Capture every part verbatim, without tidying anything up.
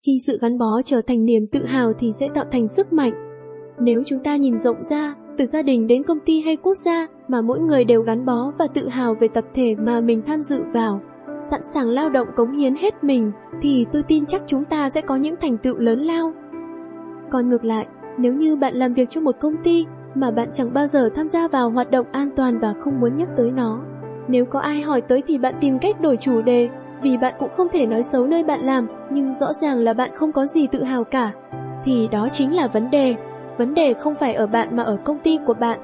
Khi sự gắn bó trở thành niềm tự hào thì sẽ tạo thành sức mạnh. Nếu chúng ta nhìn rộng ra, từ gia đình đến công ty hay quốc gia mà mỗi người đều gắn bó và tự hào về tập thể mà mình tham dự vào, sẵn sàng lao động cống hiến hết mình, thì tôi tin chắc chúng ta sẽ có những thành tựu lớn lao. Còn ngược lại, nếu như bạn làm việc cho một công ty mà bạn chẳng bao giờ tham gia vào hoạt động an toàn và không muốn nhắc tới nó, nếu có ai hỏi tới thì bạn tìm cách đổi chủ đề, vì bạn cũng không thể nói xấu nơi bạn làm, nhưng rõ ràng là bạn không có gì tự hào cả, thì đó chính là vấn đề. Vấn đề không phải ở bạn mà ở công ty của bạn.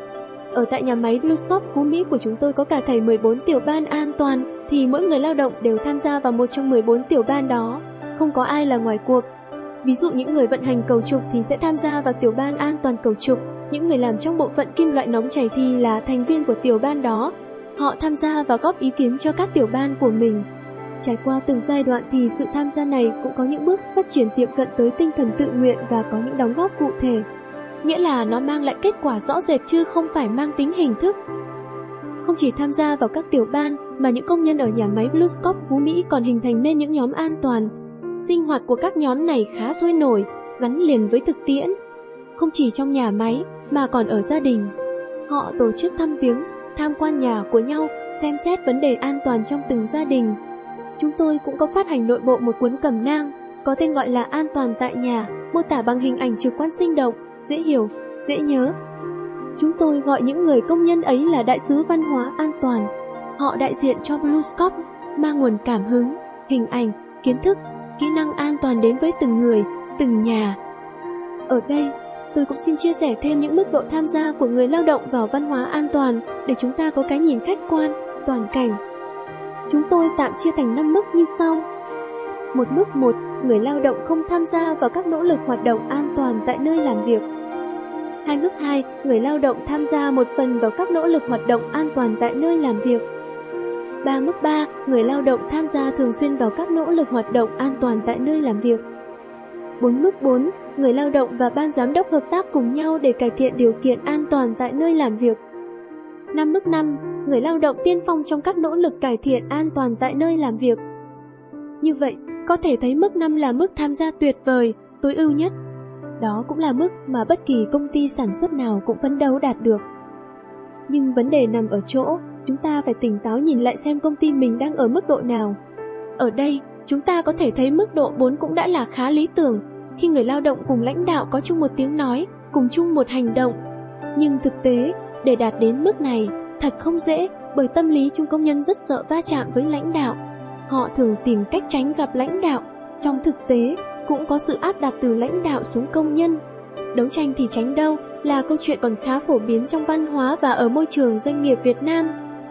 Ở tại nhà máy BlueScope Phú Mỹ của chúng tôi có cả thảy mười bốn tiểu ban an toàn, thì mỗi người lao động đều tham gia vào một trong mười bốn tiểu ban đó, không có ai là ngoài cuộc. Ví dụ những người vận hành cầu trục thì sẽ tham gia vào tiểu ban an toàn cầu trục, những người làm trong bộ phận kim loại nóng chảy thì là thành viên của tiểu ban đó. Họ tham gia và góp ý kiến cho các tiểu ban của mình. Trải qua từng giai đoạn thì sự tham gia này cũng có những bước phát triển tiệm cận tới tinh thần tự nguyện và có những đóng góp cụ thể. Nghĩa là nó mang lại kết quả rõ rệt chứ không phải mang tính hình thức. Không chỉ tham gia vào các tiểu ban mà những công nhân ở nhà máy BlueScope Phú Mỹ còn hình thành nên những nhóm an toàn. Sinh hoạt của các nhóm này khá sôi nổi, gắn liền với thực tiễn. Không chỉ trong nhà máy mà còn ở gia đình. Họ tổ chức thăm viếng, tham quan nhà của nhau, xem xét vấn đề an toàn trong từng gia đình. Chúng tôi cũng có phát hành nội bộ một cuốn cẩm nang, có tên gọi là An toàn tại nhà, mô tả bằng hình ảnh trực quan sinh động, dễ hiểu, dễ nhớ. Chúng tôi gọi những người công nhân ấy là đại sứ văn hóa an toàn. Họ đại diện cho BlueScope, mang nguồn cảm hứng, hình ảnh, kiến thức, kỹ năng an toàn đến với từng người, từng nhà. Ở đây, tôi cũng xin chia sẻ thêm những mức độ tham gia của người lao động vào văn hóa an toàn để chúng ta có cái nhìn khách quan, toàn cảnh. Chúng tôi tạm chia thành năm mức như sau. Một mức một, người lao động không tham gia vào các nỗ lực hoạt động an toàn tại nơi làm việc. Hai mức hai, người lao động tham gia một phần vào các nỗ lực hoạt động an toàn tại nơi làm việc. Ba mức ba, người lao động tham gia thường xuyên vào các nỗ lực hoạt động an toàn tại nơi làm việc. Bốn mức bốn, người lao động và ban giám đốc hợp tác cùng nhau để cải thiện điều kiện an toàn tại nơi làm việc. Năm mức năm, người lao động tiên phong trong các nỗ lực cải thiện an toàn tại nơi làm việc. Như vậy, có thể thấy mức năm là mức tham gia tuyệt vời, tối ưu nhất. Đó cũng là mức mà bất kỳ công ty sản xuất nào cũng phấn đấu đạt được. Nhưng vấn đề nằm ở chỗ, chúng ta phải tỉnh táo nhìn lại xem công ty mình đang ở mức độ nào. Ở đây, chúng ta có thể thấy mức độ bốn cũng đã là khá lý tưởng, khi người lao động cùng lãnh đạo có chung một tiếng nói, cùng chung một hành động. Nhưng thực tế, để đạt đến mức này, thật không dễ, bởi tâm lý chung công nhân rất sợ va chạm với lãnh đạo. Họ thường tìm cách tránh gặp lãnh đạo. Trong thực tế, cũng có sự áp đặt từ lãnh đạo xuống công nhân. Đấu tranh thì tránh đâu là câu chuyện còn khá phổ biến trong văn hóa và ở môi trường doanh nghiệp Việt Nam.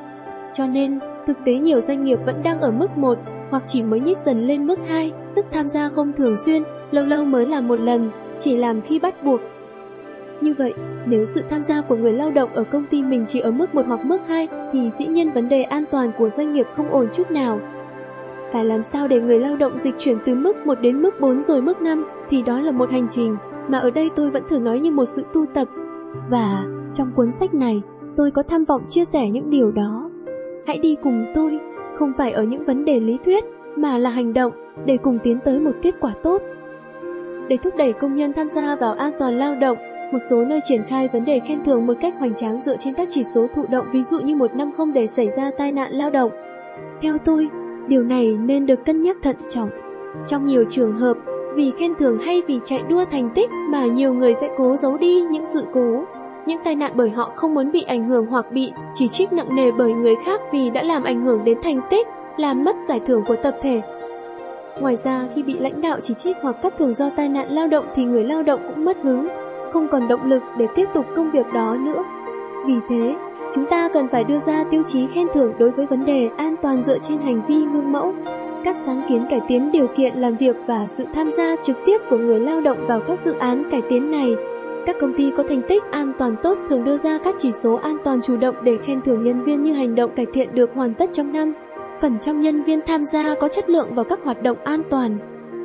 Cho nên, thực tế nhiều doanh nghiệp vẫn đang ở mức một hoặc chỉ mới nhích dần lên mức hai, tức tham gia không thường xuyên, lâu lâu mới làm một lần, chỉ làm khi bắt buộc. Như vậy, nếu sự tham gia của người lao động ở công ty mình chỉ ở mức một hoặc mức hai thì dĩ nhiên vấn đề an toàn của doanh nghiệp không ổn chút nào. Phải làm sao để người lao động dịch chuyển từ mức một đến mức bốn rồi mức năm thì đó là một hành trình mà ở đây tôi vẫn thường nói như một sự tu tập. Và trong cuốn sách này, tôi có tham vọng chia sẻ những điều đó. Hãy đi cùng tôi, không phải ở những vấn đề lý thuyết mà là hành động để cùng tiến tới một kết quả tốt. Để thúc đẩy công nhân tham gia vào an toàn lao động, một số nơi triển khai vấn đề khen thưởng một cách hoành tráng dựa trên các chỉ số thụ động, ví dụ như một năm không để xảy ra tai nạn lao động. Theo tôi, điều này nên được cân nhắc thận trọng. Trong nhiều trường hợp, vì khen thưởng hay vì chạy đua thành tích mà nhiều người sẽ cố giấu đi những sự cố, những tai nạn bởi họ không muốn bị ảnh hưởng hoặc bị chỉ trích nặng nề bởi người khác vì đã làm ảnh hưởng đến thành tích, làm mất giải thưởng của tập thể. Ngoài ra, khi bị lãnh đạo chỉ trích hoặc cắt thưởng do tai nạn lao động thì người lao động cũng mất hứng, không còn động lực để tiếp tục công việc đó nữa. Vì thế, chúng ta cần phải đưa ra tiêu chí khen thưởng đối với vấn đề an toàn dựa trên hành vi gương mẫu, các sáng kiến cải tiến điều kiện làm việc và sự tham gia trực tiếp của người lao động vào các dự án cải tiến này. Các công ty có thành tích an toàn tốt thường đưa ra các chỉ số an toàn chủ động để khen thưởng nhân viên như hành động cải thiện được hoàn tất trong năm, phần trăm nhân viên tham gia có chất lượng vào các hoạt động an toàn.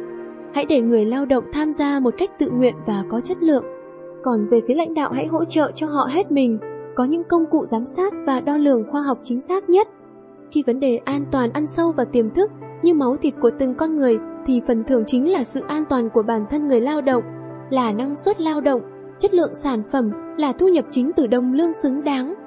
Hãy để người lao động tham gia một cách tự nguyện và có chất lượng. Còn về phía lãnh đạo hãy hỗ trợ cho họ hết mình, có những công cụ giám sát và đo lường khoa học chính xác nhất. Khi vấn đề an toàn ăn sâu vào tiềm thức, như máu thịt của từng con người, thì phần thưởng chính là sự an toàn của bản thân người lao động, là năng suất lao động, chất lượng sản phẩm, là thu nhập chính từ đồng lương xứng đáng.